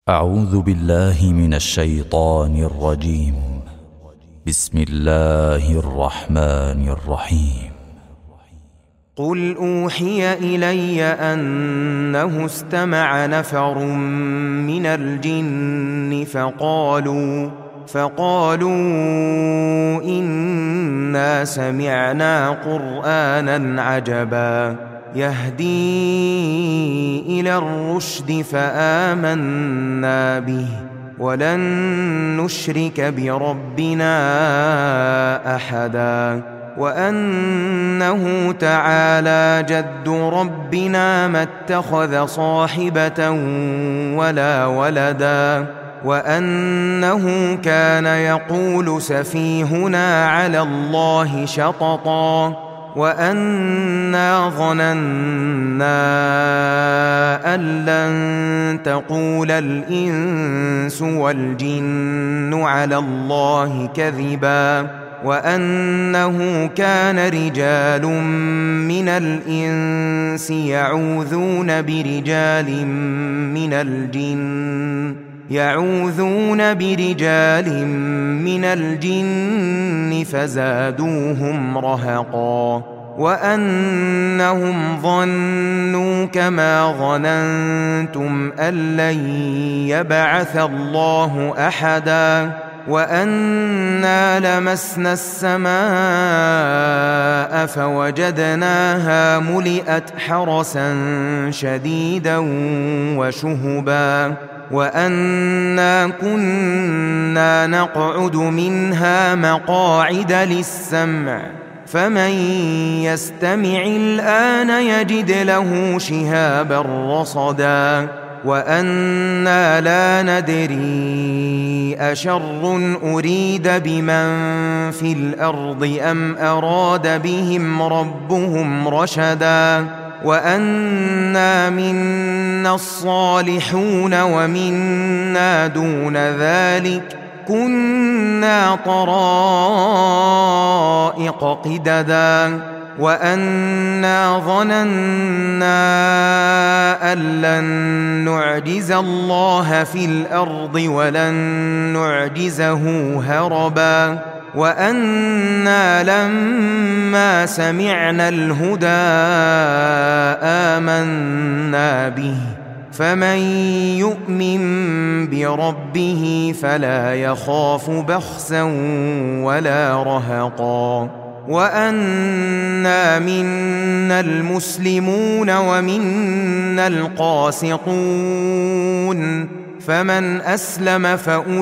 أعوذ بالله من الشيطان الرجيم. بسم الله الرحمن الرحيم. قل أوحي إلي أنه استمع نفر من الجن فقالوا إنا سمعنا قرآنا عجبا يهدي إلى الرشد فآمنا به ولن نشرك بربنا أحدا وأنه تعالى جد ربنا ما اتخذ صاحبة ولا ولدا وأنه كان يقول سفيهنا على الله شططا وأنا ظننا أن لن تقول الإنس والجن على الله كذبا وأنه كان رجال من الإنس يعوذون برجال من الجن فزادوهم رهقا وأنهم ظنوا كما ظننتم أن لن يبعث الله أحدا وأنا لمسنا السماء فوجدناها ملئت حرسا شديدا وشهبا وأنا كنا نقعد منها مقاعد للسمع فمن يستمع الآن يجد له شهابا رصدا وأنا لا ندري أشر أريد بمن في الأرض أم أراد بهم ربهم رشدا وأنا منا الصالحون ومنا دون ذلك كنا طرائق قددا وأنا ظننا أن لن نعجز الله في الأرض ولن نعجزه هربا وأنا لما سمعنا الهدى آمنا به فمن يؤمن بربه فلا يخاف بخسا ولا رهقا وأنا منا المسلمون ومنا القاسطون فمن أسلم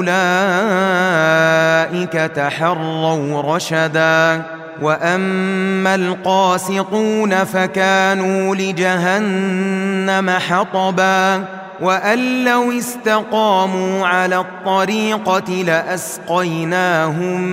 فأولئك تحروا رشدا وأما القاسطون فكانوا لجهنم حطبا وأن لو استقاموا على الطريقة لأسقيناهم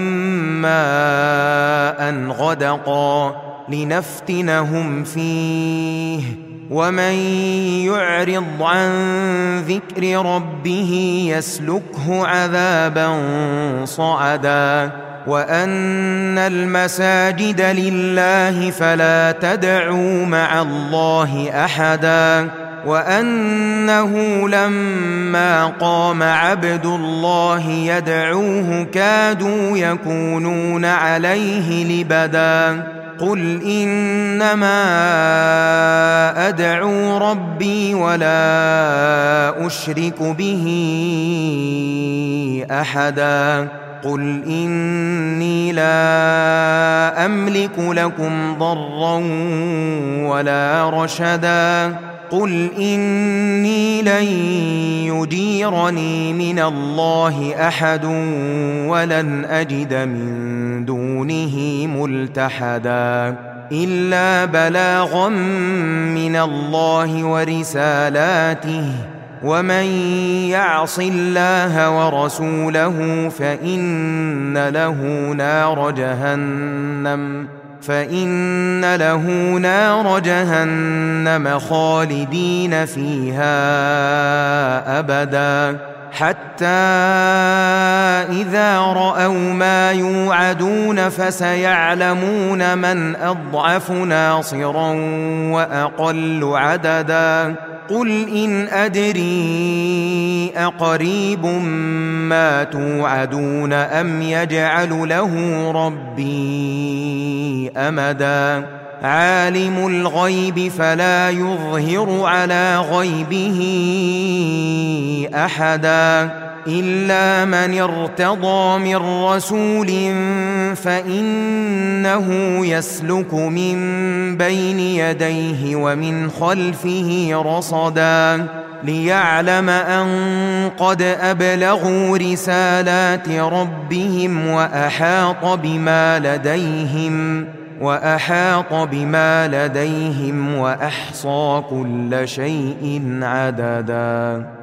ماء غدقا لنفتنهم فيه ومن يعرض عن ذكر ربه يسلكه عذابا صعدا وأن المساجد لله فلا تدعوا مع الله أحدا وأنه لما قام عبد الله يدعوه كادوا يكونون عليه لبدا قل إنما أدعو ربي ولا أشرك به أحدا قل إني لا أملك لكم ضرا ولا رشدا قل إني لن يجيرني من الله أحد ولن أجد من دونه ملتحدا إلا بلاغا من الله ورسالاته ومن يعص الله ورسوله فإن له نار جهنم خالدين فيها أبدا حتى إذا رأوا ما يوعدون فسيعلمون من أضعف ناصرا وأقل عددا قل إن أدري أقريب ما توعدون أم يجعل له ربي أمدا عالم الغيب فلا يظهر على غيبه أحدا إلا من ارتضى من رسول فإنه يسلك من بين يديه ومن خلفه رصدا ليعلم أن قد أبلغوا رسالات ربهم وأحاط بما لديهم وأحصى كل شيء عددا.